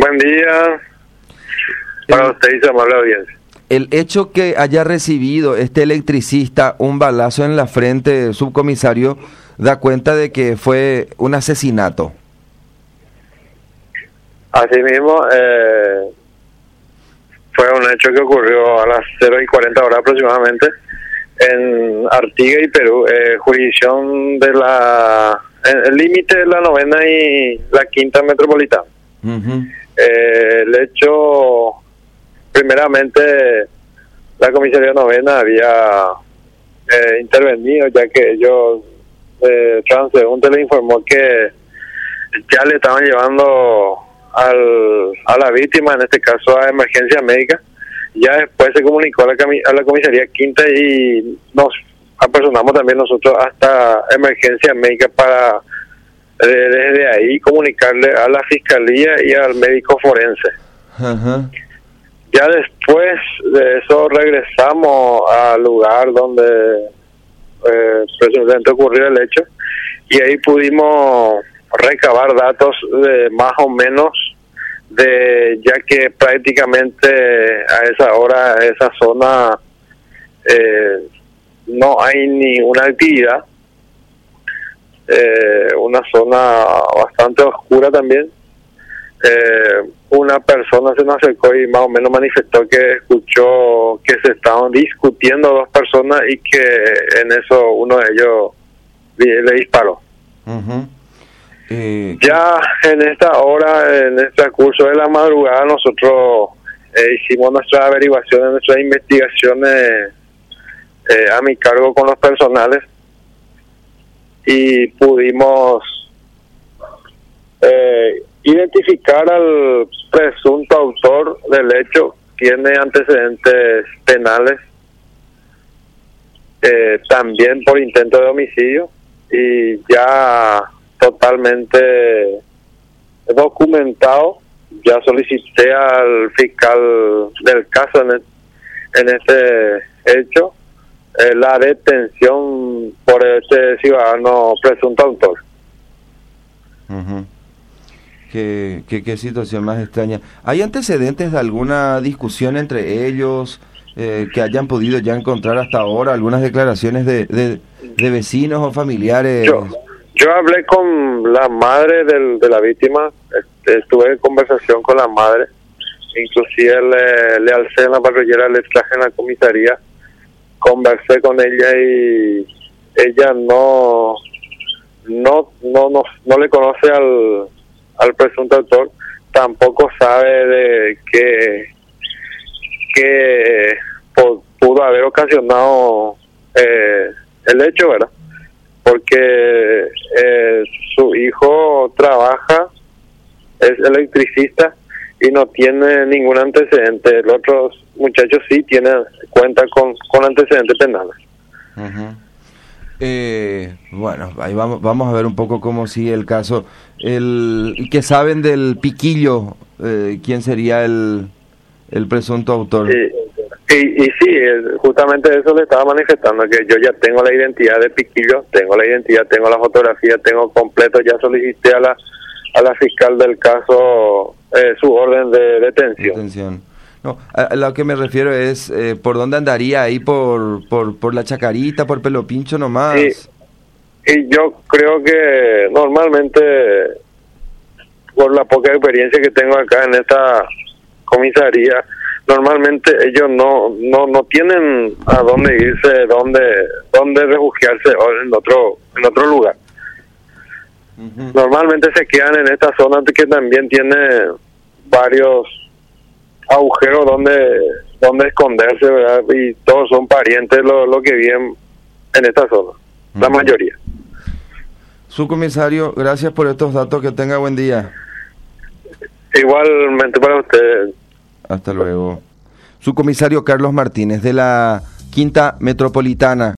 Buen día para usted y su amable audiencia. El hecho que haya recibido este electricista un balazo en la frente, subcomisario, da cuenta de que fue un asesinato. Asimismo, fue un hecho que ocurrió a las 0:40 aproximadamente en Artigas y Perú, jurisdicción de el límite de la 9ª y la 5ª metropolitana. Uh-huh. El hecho, primeramente, la comisaría 9ª había intervenido, ya que ellos, transeúnte le informó que ya le estaban llevando a la víctima, en este caso a emergencia médica. Ya después se comunicó a la comisaría 5ª y nos apersonamos también nosotros hasta emergencia médica para desde ahí comunicarle a la fiscalía y al médico forense. Uh-huh. Ya después de eso regresamos al lugar donde precisamente ocurrió el hecho, y ahí pudimos recabar datos de más o menos ya que prácticamente a esa hora, esa zona, no hay ni una actividad, una zona bastante oscura también. Una persona se nos acercó y más o menos manifestó que escuchó que se estaban discutiendo dos personas y que en eso uno de ellos le disparó. Uh-huh. Ya en esta hora, en el transcurso de la madrugada, nosotros hicimos nuestras averiguaciones, nuestras investigaciones a mi cargo con los personales, y pudimos identificar al presunto autor del hecho. Tiene antecedentes penales, también por intento de homicidio, y ya totalmente documentado. Ya solicité al fiscal del caso en este hecho la detención por este ciudadano presunto autor. Uh-huh. ¿Qué situación más extraña? ¿Hay antecedentes de alguna discusión entre ellos que hayan podido ya encontrar hasta ahora? ¿Algunas declaraciones de vecinos o familiares? Yo hablé con la madre de la víctima, estuve en conversación con la madre, inclusive le alcé en la patrullera, le traje en la comisaría, conversé con ella y ella no le conoce al presunto autor, tampoco sabe de que pudo haber ocasionado el hecho, ¿verdad? Porque su hijo trabaja, es electricista y no tiene ningún antecedente. Los otros muchachos sí cuentan con antecedentes penales. Uh-huh. Bueno, ahí vamos a ver un poco cómo sigue el caso. ¿Y qué saben del Piquillo? ¿Quién sería el presunto autor? Y sí, justamente eso le estaba manifestando, que yo ya tengo la identidad de Piquillo, tengo la fotografía, tengo completo, ya solicité a la fiscal del caso su orden de detención. No, a lo que me refiero es por dónde andaría ahí, por la Chacarita, por Pelo Pincho nomás. Y yo creo que normalmente, por la poca experiencia que tengo acá en esta comisaría, normalmente ellos no tienen a dónde irse, dónde refugiarse en otro lugar. Uh-huh. Normalmente se quedan en esta zona que también tiene varios agujeros donde esconderse, ¿verdad? Y todos son parientes lo que viven en esta zona, uh-huh, la mayoría. Subcomisario, gracias por estos datos, que tenga buen día. Igualmente para usted. Hasta luego. Subcomisario Carlos Martínez, de la 5ª Metropolitana.